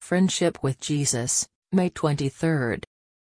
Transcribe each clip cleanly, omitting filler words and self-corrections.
Friendship with Jesus, May 23.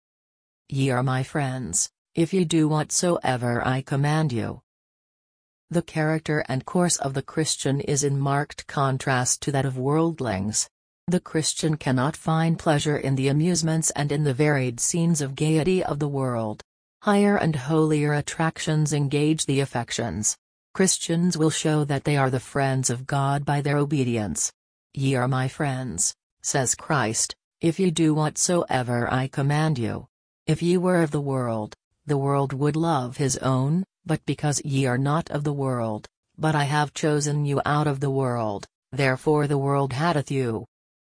Ye are my friends, if ye do whatsoever I command you. The character and course of the Christian is in marked contrast to that of worldlings. The Christian cannot find pleasure in the amusements and in the varied scenes of gaiety of the world. Higher and holier attractions engage the affections. Christians will show that they are the friends of God by their obedience. Ye are my friends, says Christ, if ye do whatsoever I command you. If ye were of the world would love his own, but because ye are not of the world, but I have chosen you out of the world, therefore the world hateth you.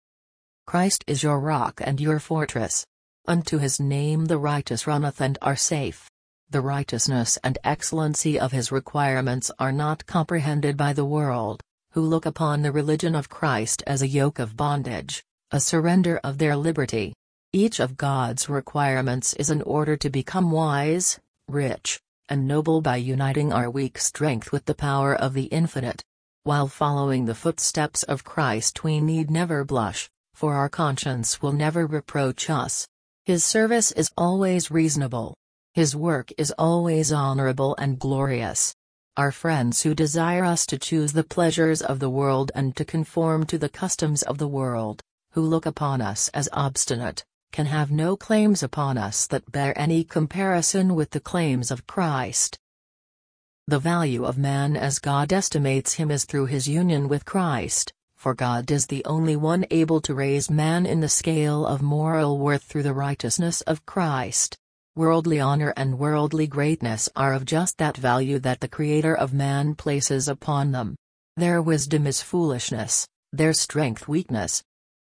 Christ is your rock and your fortress. Unto his name the righteous runneth and are safe. The righteousness and excellency of his requirements are not comprehended by the world, who look upon the religion of Christ as a yoke of bondage, a surrender of their liberty. Each of God's requirements is in order to become wise, rich, and noble by uniting our weak strength with the power of the Infinite. While following the footsteps of Christ we need never blush, for our conscience will never reproach us. His service is always reasonable. His work is always honorable and glorious. Our friends who desire us to choose the pleasures of the world and to conform to the customs of the world, who look upon us as obstinate, can have no claims upon us that bear any comparison with the claims of Christ. The value of man as God estimates him is through his union with Christ, for God is the only one able to raise man in the scale of moral worth through the righteousness of Christ. Worldly honor and worldly greatness are of just that value that the Creator of man places upon them. Their wisdom is foolishness, their strength weakness.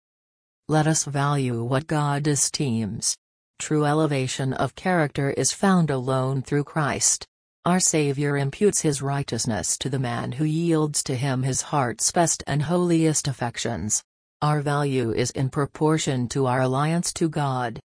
Let us value what God esteems. True elevation of character is found alone through Christ. Our Savior imputes his righteousness to the man who yields to him his heart's best and holiest affections. Our value is in proportion to our alliance to God.